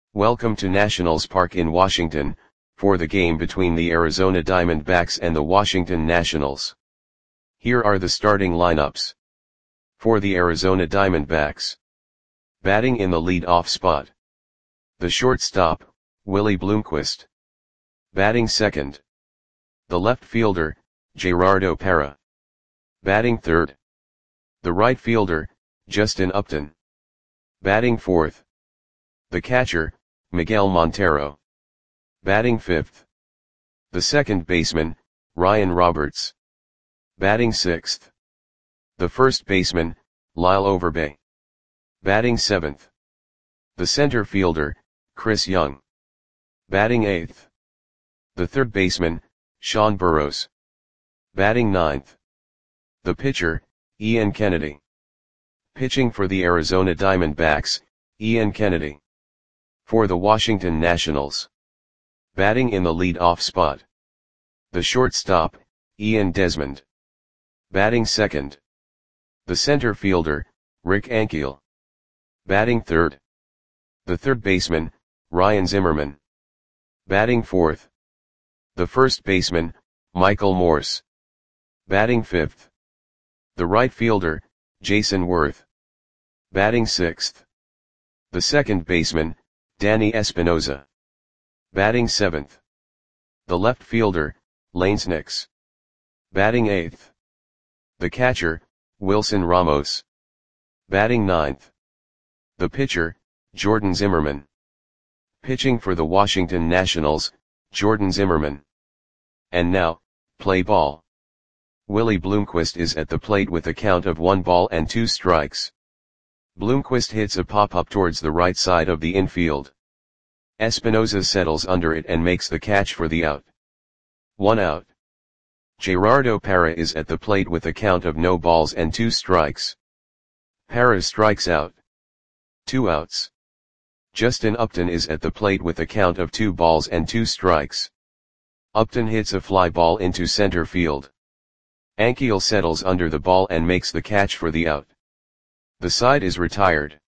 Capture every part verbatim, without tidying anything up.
Welcome to Nationals Park in Washington, for the game between the Arizona Diamondbacks and the Washington Nationals. Here are the starting lineups. For the Arizona Diamondbacks. Batting in the lead-off spot. The shortstop, Willie Bloomquist. Batting second. The left fielder, Gerardo Parra. Batting third. The right fielder, Justin Upton. Batting fourth. The catcher, Miguel Montero. Batting fifth. The second baseman, Ryan Roberts. Batting sixth. The first baseman, Lyle Overbay. Batting seventh. The center fielder, Chris Young. Batting eighth. The third baseman, Sean Burrows. Batting ninth. The pitcher, Ian Kennedy. Pitching for the Arizona Diamondbacks, Ian Kennedy. For the Washington Nationals. Batting in the lead-off spot. The shortstop, Ian Desmond. Batting second. The center fielder, Rick Ankiel. Batting third. The third baseman, Ryan Zimmerman. Batting fourth. The first baseman, Michael Morse. Batting fifth. The right fielder, Jason Worth. Batting sixth. The second baseman, Danny Espinoza. Batting seventh. The left fielder, Lance Nix. Batting eighth. The catcher, Wilson Ramos. Batting ninth. The pitcher, Jordan Zimmermann. Pitching for the Washington Nationals, Jordan Zimmermann. And now, play ball. Willie Bloomquist is at the plate with a count of one ball and two strikes. Bloomquist hits a pop-up towards the right side of the infield. Espinoza settles under it and makes the catch for the out. One out. Gerardo Parra is at the plate with a count of no balls and two strikes. Parra strikes out. Two outs. Justin Upton is at the plate with a count of two balls and two strikes. Upton hits a fly ball into center field. Ankiel settles under the ball and makes the catch for the out. The side is retired.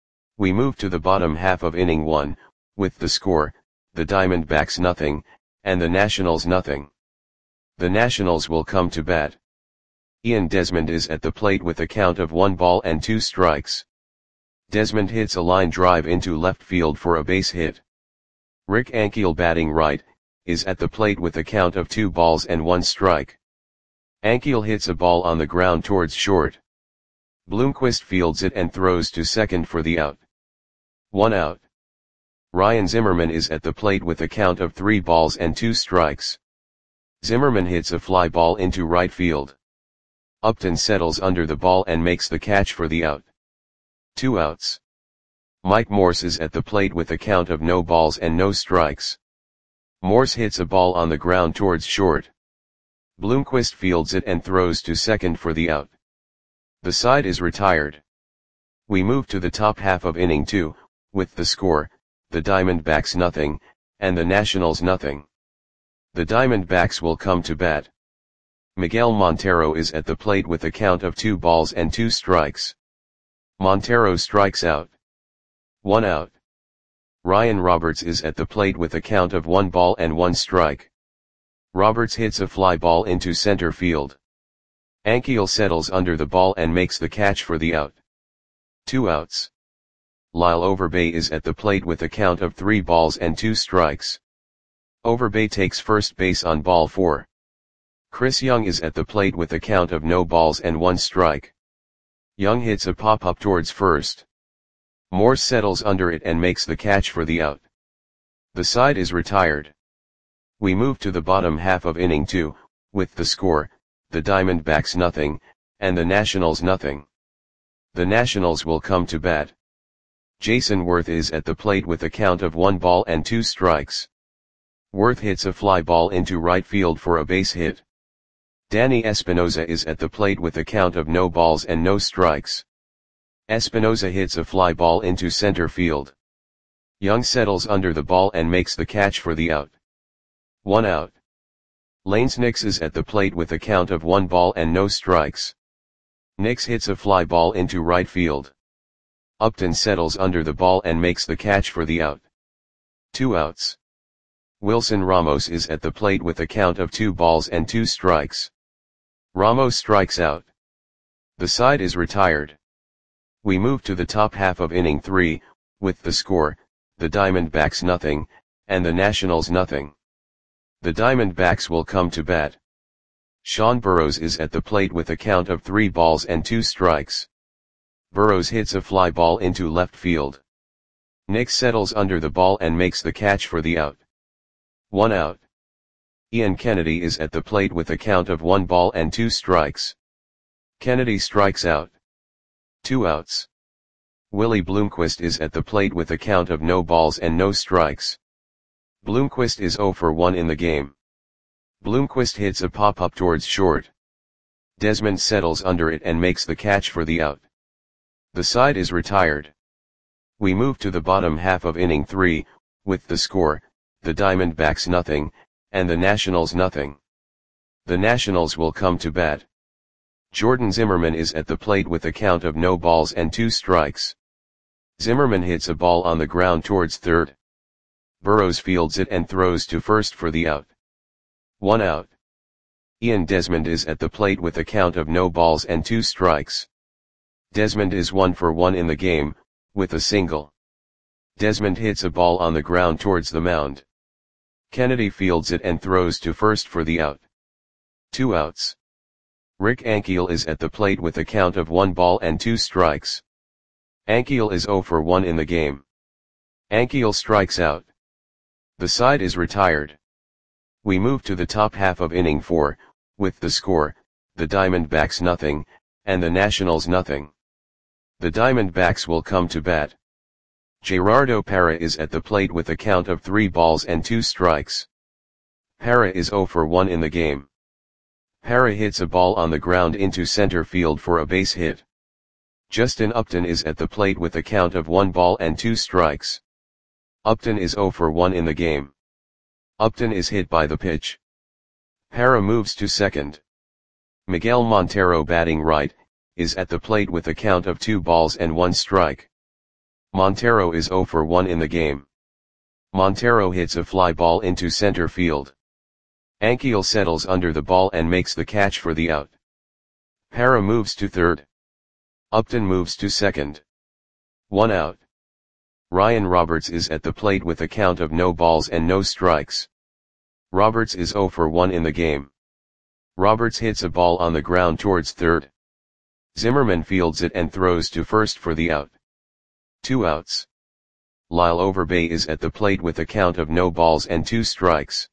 We move to the bottom half of inning one, with the score, the Diamondbacks nothing, and the Nationals nothing. The Nationals will come to bat. Ian Desmond is at the plate with a count of one ball and two strikes. Desmond hits a line drive into left field for a base hit. Rick Ankiel, batting right, is at the plate with a count of two balls and one strike. Ankiel hits a ball on the ground towards short. Bloomquist fields it and throws to second for the out. One out. Ryan Zimmerman is at the plate with a count of three balls and two strikes. Zimmerman hits a fly ball into right field. Upton settles under the ball and makes the catch for the out. Two outs. Mike Morse is at the plate with a count of no balls and no strikes. Morse hits a ball on the ground towards short. Bloomquist fields it and throws to second for the out. The side is retired. We move to the top half of inning two, with the score, the Diamondbacks nothing, and the Nationals nothing. The Diamondbacks will come to bat. Miguel Montero is at the plate with a count of two balls and two strikes. Montero strikes out. One out. Ryan Roberts is at the plate with a count of one ball and one strike. Roberts hits a fly ball into center field. Ankiel settles under the ball and makes the catch for the out. Two outs. Lyle Overbay is at the plate with a count of three balls and two strikes. Overbay takes first base on ball four. Chris Young is at the plate with a count of no balls and one strike. Young hits a pop-up towards first. Morse settles under it and makes the catch for the out. The side is retired. We move to the bottom half of inning two, with the score, the Diamondbacks nothing, and the Nationals nothing. The Nationals will come to bat. Jason Worth is at the plate with a count of one ball and two strikes. Worth hits a fly ball into right field for a base hit. Danny Espinoza is at the plate with a count of no balls and no strikes. Espinoza hits a fly ball into center field. Young settles under the ball and makes the catch for the out. One out. Lance Nix is at the plate with a count of one ball and no strikes. Nix hits a fly ball into right field. Upton settles under the ball and makes the catch for the out. Two outs. Wilson Ramos is at the plate with a count of two balls and two strikes. Ramos strikes out. The side is retired. We move to the top half of inning three, with the score, the Diamondbacks nothing, and the Nationals nothing. The Diamondbacks will come to bat. Sean Burrows is at the plate with a count of three balls and two strikes. Burrows hits a fly ball into left field. Nick settles under the ball and makes the catch for the out. One out. Ian Kennedy is at the plate with a count of one ball and two strikes. Kennedy strikes out. Two outs. Willie Bloomquist is at the plate with a count of no balls and no strikes. Bloomquist is oh for one in the game. Bloomquist hits a pop-up towards short. Desmond settles under it and makes the catch for the out. The side is retired. We move to the bottom half of inning three, with the score, the Diamondbacks nothing, and the Nationals nothing. The Nationals will come to bat. Jordan Zimmermann is at the plate with a count of no balls and two strikes. Zimmermann hits a ball on the ground towards third. Burrows fields it and throws to first for the out. One out. Ian Desmond is at the plate with a count of no balls and two strikes. Desmond is one for one in the game, with a single. Desmond hits a ball on the ground towards the mound. Kennedy fields it and throws to first for the out. Two outs. Rick Ankiel is at the plate with a count of one ball and two strikes. Ankiel is oh for one in the game. Ankiel strikes out. The side is retired. We move to the top half of inning four, with the score, the Diamondbacks nothing, and the Nationals nothing. The Diamondbacks will come to bat. Gerardo Parra is at the plate with a count of three balls and two strikes. Parra is oh for one in the game. Parra hits a ball on the ground into center field for a base hit. Justin Upton is at the plate with a count of one ball and two strikes. Upton is oh for one in the game. Upton is hit by the pitch. Parra moves to second. Miguel Montero, batting right, is at the plate with a count of two balls and one strike. Montero is oh for one in the game. Montero hits a fly ball into center field. Ankiel settles under the ball and makes the catch for the out. Parra moves to third. Upton moves to second. One out. Ryan Roberts is at the plate with a count of no balls and no strikes. Roberts is oh for one in the game. Roberts hits a ball on the ground towards third. Zimmermann fields it and throws to first for the out. Two outs. Lyle Overbay is at the plate with a count of no balls and two strikes.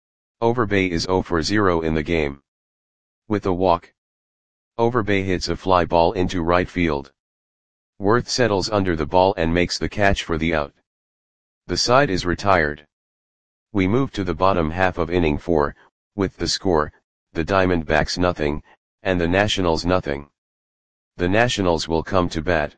Overbay is oh for zero in the game. With a walk. Overbay hits a fly ball into right field. Worth settles under the ball and makes the catch for the out. The side is retired. We move to the bottom half of inning four, with the score, the Diamondbacks nothing, and the Nationals nothing. The Nationals will come to bat.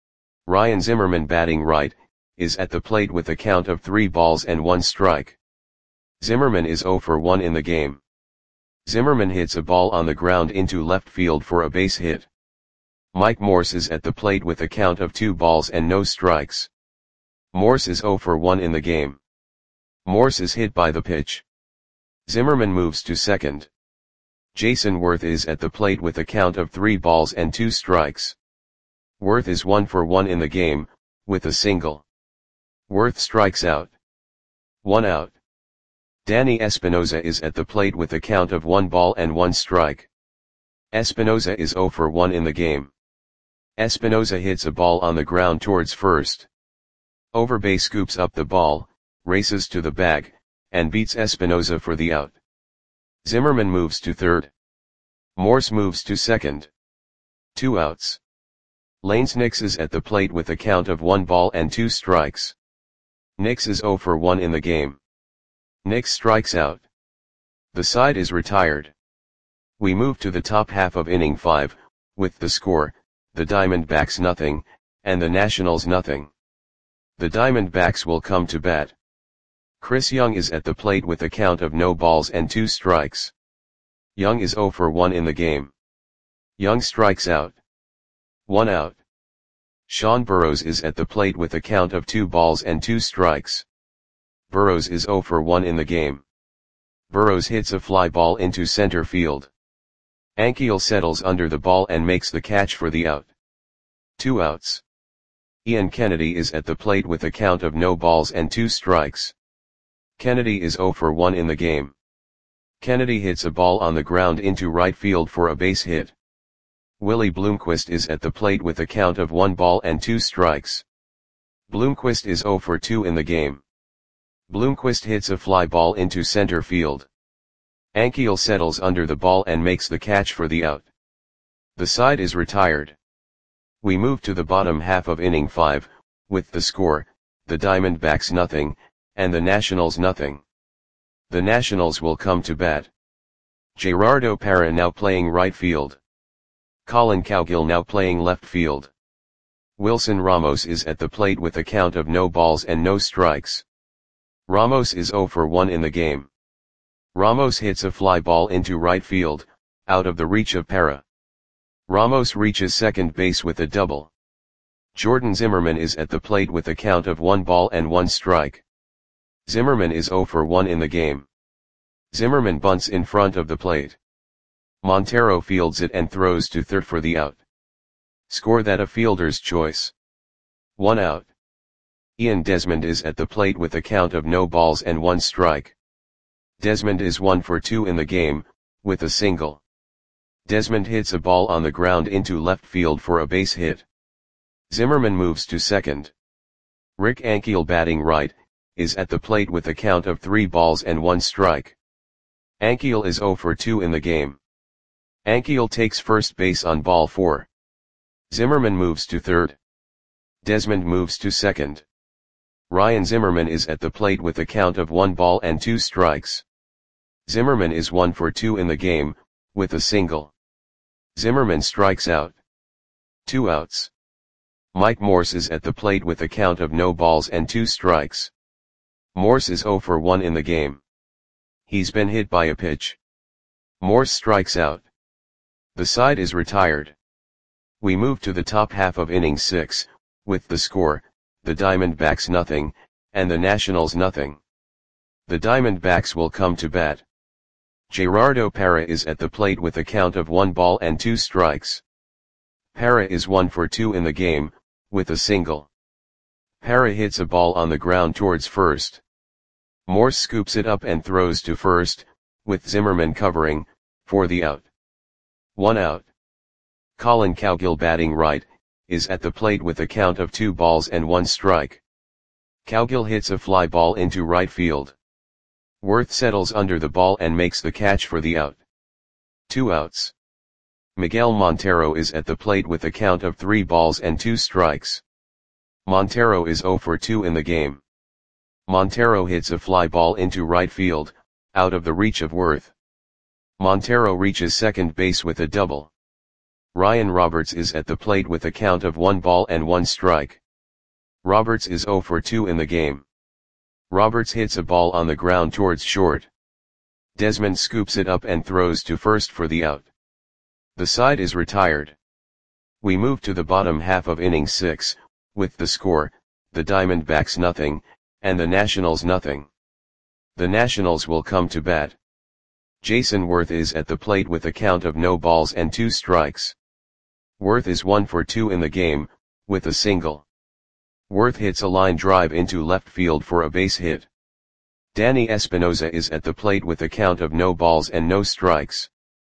Ryan Zimmermann, batting right, is at the plate with a count of three balls and one strike. Zimmermann is oh for one in the game. Zimmermann hits a ball on the ground into left field for a base hit. Mike Morse is at the plate with a count of two balls and no strikes. Morse is oh for one in the game. Morse is hit by the pitch. Zimmermann moves to second. Jason Worth is at the plate with a count of three balls and two strikes. Worth is one for one in the game, with a single. Worth strikes out. One out. Danny Espinosa is at the plate with a count of one ball and one strike. Espinosa is oh for one in the game. Espinosa hits a ball on the ground towards first. Overbay scoops up the ball, races to the bag, and beats Espinosa for the out. Zimmermann moves to third. Morse moves to second. Two outs. Lanes Nix is at the plate with a count of one ball and two strikes. Nix is oh for one in the game. Nix strikes out. The side is retired. We move to the top half of inning five, with the score, the Diamondbacks nothing, and the Nationals nothing. The Diamondbacks will come to bat. Chris Young is at the plate with a count of no balls and two strikes. Young is oh for one in the game. Young strikes out. One out. Sean Burrows is at the plate with a count of two balls and two strikes. Burrows is zero for one in the game. Burrows hits a fly ball into center field. Ankiel settles under the ball and makes the catch for the out. Two outs. Ian Kennedy is at the plate with a count of no balls and two strikes. Kennedy is zero for one in the game. Kennedy hits a ball on the ground into right field for a base hit. Willie Bloomquist is at the plate with a count of one ball and two strikes. Bloomquist is zero for two in the game. Bloomquist hits a fly ball into center field. Ankiel settles under the ball and makes the catch for the out. The side is retired. We move to the bottom half of inning five, with the score, the Diamondbacks nothing, and the Nationals nothing. The Nationals will come to bat. Gerardo Parra now playing right field. Colin Cowgill now playing left field. Wilson Ramos is at the plate with a count of no balls and no strikes. Ramos is zero for one in the game. Ramos hits a fly ball into right field, out of the reach of Parra. Ramos reaches second base with a double. Jordan Zimmerman is at the plate with a count of one ball and one strike. Zimmerman is zero for one in the game. Zimmerman bunts in front of the plate. Montero fields it and throws to third for the out. Score that a fielder's choice. One out. Ian Desmond is at the plate with a count of no balls and one strike. Desmond is one for two in the game, with a single. Desmond hits a ball on the ground into left field for a base hit. Zimmerman moves to second. Rick Ankiel, batting right, is at the plate with a count of three balls and one strike. Ankiel is zero for two in the game. Ankiel takes first base on ball four. Zimmerman moves to third. Desmond moves to second. Ryan Zimmerman is at the plate with a count of one ball and two strikes. Zimmerman is one for two in the game, with a single. Zimmerman strikes out. Two outs. Mike Morse is at the plate with a count of no balls and two strikes. Morse is zero for one in the game. He's been hit by a pitch. Morse strikes out. The side is retired. We move to the top half of inning six, with the score, the Diamondbacks nothing, and the Nationals nothing. The Diamondbacks will come to bat. Gerardo Parra is at the plate with a count of one ball and two strikes. Parra is one for two in the game, with a single. Parra hits a ball on the ground towards first. Morse scoops it up and throws to first, with Zimmerman covering, for the out. One out. Colin Cowgill, batting right, is at the plate with a count of two balls and one strike. Cowgill hits a fly ball into right field. Worth settles under the ball and makes the catch for the out. Two outs. Miguel Montero is at the plate with a count of three balls and two strikes. Montero is zero for two in the game. Montero hits a fly ball into right field, out of the reach of Worth. Montero reaches second base with a double. Ryan Roberts is at the plate with a count of one ball and one strike. Roberts is zero for two in the game. Roberts hits a ball on the ground towards short. Desmond scoops it up and throws to first for the out. The side is retired. We move to the bottom half of inning six, with the score, the Diamondbacks nothing, and the Nationals nothing. The Nationals will come to bat. Jason Worth is at the plate with a count of no balls and two strikes. Worth is one for two in the game, with a single. Worth hits a line drive into left field for a base hit. Danny Espinosa is at the plate with a count of no balls and no strikes.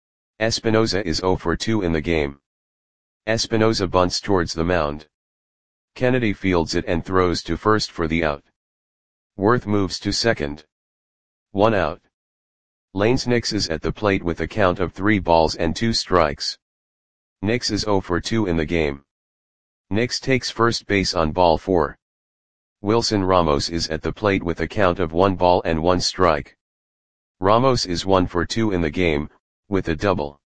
Espinosa is zero for two in the game. Espinosa bunts towards the mound. Kennedy fields it and throws to first for the out. Worth moves to second. One out. Lanes Nix is at the plate with a count of three balls and two strikes. Nix is zero for two in the game. Nix takes first base on ball four. Wilson Ramos is at the plate with a count of one ball and one strike. Ramos is one for two in the game, with a double.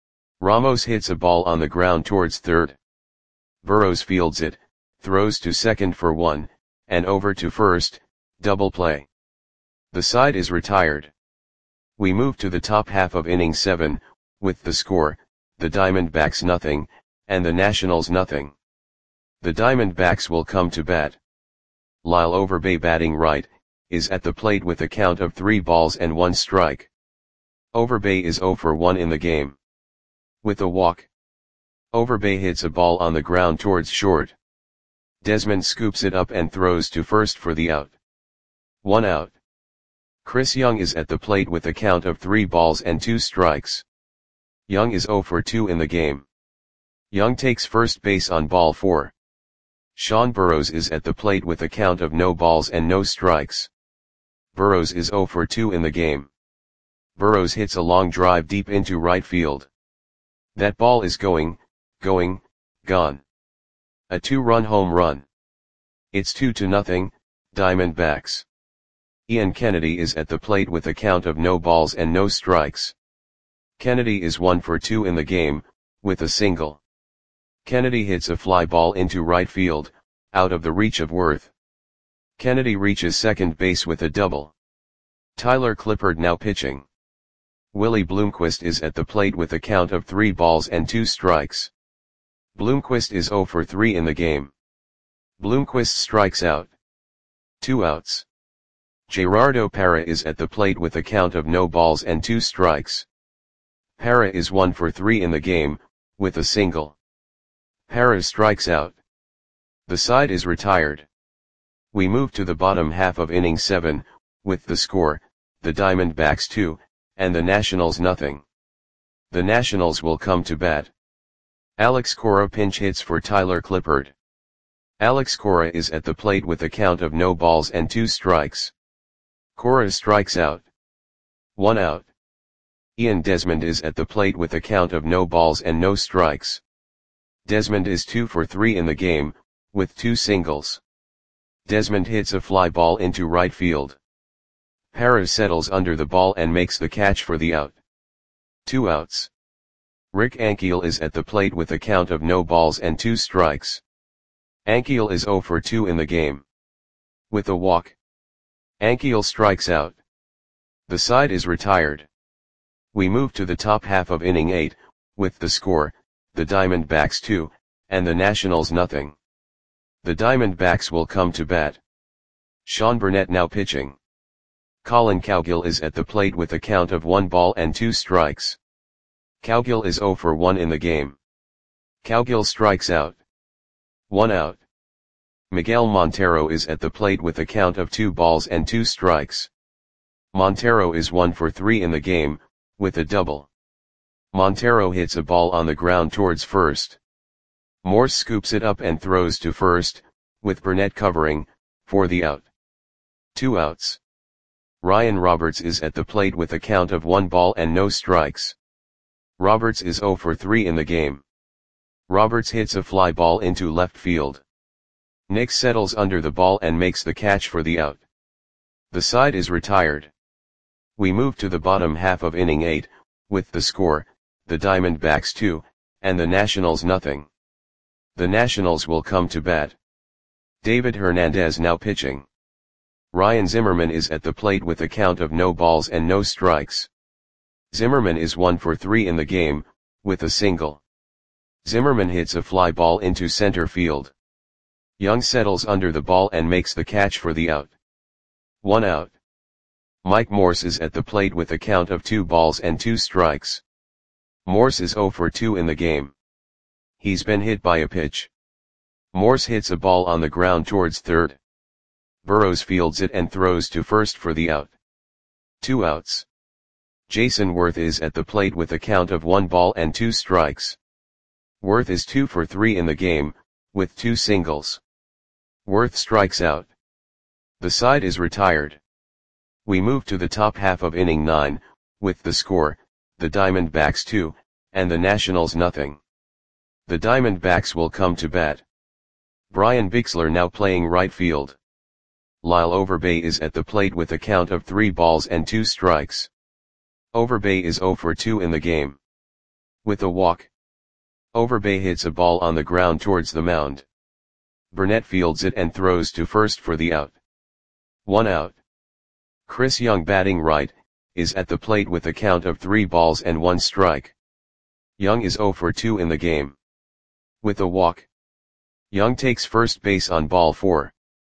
Ramos hits a ball on the ground towards third. Burrows fields it, throws to second for one, and over to first, double play. The side is retired. We move to the top half of inning seven, with the score, the Diamondbacks nothing, and the Nationals nothing. The Diamondbacks will come to bat. Lyle Overbay, batting right, is at the plate with a count of three balls and one strike. Overbay is zero for one in the game. With a walk, Overbay hits a ball on the ground towards short. Desmond scoops it up and throws to first for the out. One out. Chris Young is at the plate with a count of three balls and two strikes. Young is zero for two in the game. Young takes first base on ball four. Sean Burrows is at the plate with a count of no balls and no strikes. Burrows is zero for two in the game. Burrows hits a long drive deep into right field. That ball is going, going, gone. A two-run home run. It's two to nothing, Diamondbacks. Ian Kennedy is at the plate with a count of no balls and no strikes. Kennedy is one for two in the game, with a single. Kennedy hits a fly ball into right field, out of the reach of Worth. Kennedy reaches second base with a double. Tyler Clippard now pitching. Willie Bloomquist is at the plate with a count of three balls and two strikes. Bloomquist is zero for three in the game. Bloomquist strikes out. Two outs. Gerardo Parra is at the plate with a count of no balls and two strikes. Parra is one for three in the game, with a single. Parra strikes out. The side is retired. We move to the bottom half of inning seven, with the score, the Diamondbacks two, and the Nationals nothing. The Nationals will come to bat. Alex Cora pinch hits for Tyler Clippard. Alex Cora is at the plate with a count of no balls and two strikes. Cora strikes out. One out. Ian Desmond is at the plate with a count of no balls and no strikes. Desmond is two for three in the game, with two singles. Desmond hits a fly ball into right field. Parra settles under the ball and makes the catch for the out. Two outs. Rick Ankiel is at the plate with a count of no balls and two strikes. Ankiel is zero for two in the game. With a walk, Ankiel strikes out. The side is retired. We move to the top half of inning eight, with the score, the Diamondbacks two, and the Nationals nothing. The Diamondbacks will come to bat. Sean Burnett now pitching. Colin Cowgill is at the plate with a count of one ball and two strikes. Cowgill is zero for one in the game. Cowgill strikes out. One out. Miguel Montero is at the plate with a count of two balls and two strikes. Montero is one for three in the game, with a double. Montero hits a ball on the ground towards first. Morse scoops it up and throws to first, with Burnett covering, for the out. Two outs. Ryan Roberts is at the plate with a count of one ball and no strikes. Roberts is zero for three in the game. Roberts hits a fly ball into left field. Nick settles under the ball and makes the catch for the out. The side is retired. We move to the bottom half of inning eight, with the score, the Diamondbacks two, and the Nationals nothing. The Nationals will come to bat. David Hernandez now pitching. Ryan Zimmerman is at the plate with a count of no balls and no strikes. Zimmerman is one for three in the game, with a single. Zimmerman hits a fly ball into center field. Young settles under the ball and makes the catch for the out. One out. Mike Morse is at the plate with a count of two balls and two strikes. Morse is zero for two in the game. He's been hit by a pitch. Morse hits a ball on the ground towards third. Burrows fields it and throws to first for the out. Two outs. Jason Worth is at the plate with a count of one ball and two strikes. Worth is two for three in the game, with two singles. Worth strikes out. The side is retired. We move to the top half of inning nine, with the score, the Diamondbacks two, and the Nationals nothing. The Diamondbacks will come to bat. Brian Bixler now playing right field. Lyle Overbay is at the plate with a count of three balls and two strikes. Overbay is zero for two in the game. With a walk, Overbay hits a ball on the ground towards the mound. Burnett fields it and throws to first for the out. One out. Chris Young batting right, is at the plate with a count of three balls and one strike. Young is zero for two in the game. With a walk, Young takes first base on ball four.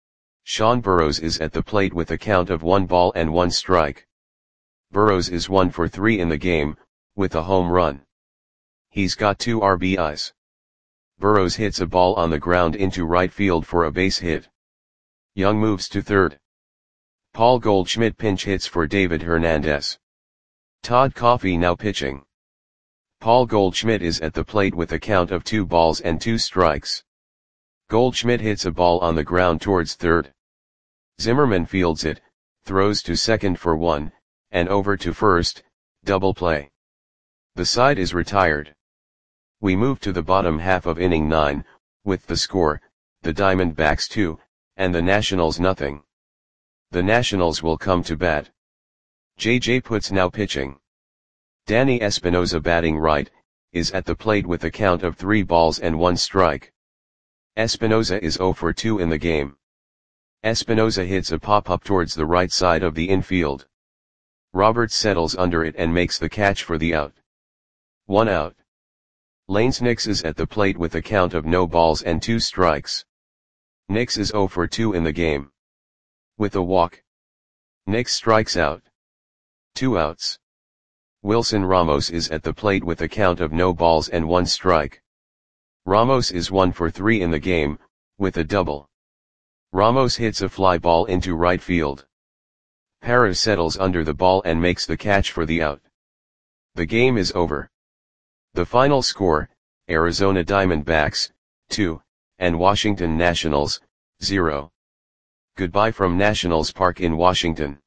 Sean Burrows is at the plate with a count of one ball and one strike. Burrows is one for three in the game, with a home run. He's got two R B Is. Burrows hits a ball on the ground into right field for a base hit. Young moves to third. Paul Goldschmidt pinch hits for David Hernandez. Todd Coffey now pitching. Paul Goldschmidt is at the plate with a count of two balls and two strikes. Goldschmidt hits a ball on the ground towards third. Zimmerman fields it, throws to second for one, and over to first, double play. The side is retired. We move to the bottom half of inning nine, with the score, the Diamondbacks two, and the Nationals nothing. The Nationals will come to bat. J J Putz now pitching. Danny Espinosa batting right, is at the plate with a count of three balls and one strike. Espinosa is zero for two in the game. Espinosa hits a pop-up towards the right side of the infield. Roberts settles under it and makes the catch for the out. One out. Lanes Nix is at the plate with a count of no balls and two strikes. Nix is zero for two in the game. With a walk. Nix strikes out. Two outs. Wilson Ramos is at the plate with a count of no balls and one strike. Ramos is one for three in the game, with a double. Ramos hits a fly ball into right field. Parra settles under the ball and makes the catch for the out. The game is over. The final score, Arizona Diamondbacks, two, and Washington Nationals, zero. Goodbye from Nationals Park in Washington.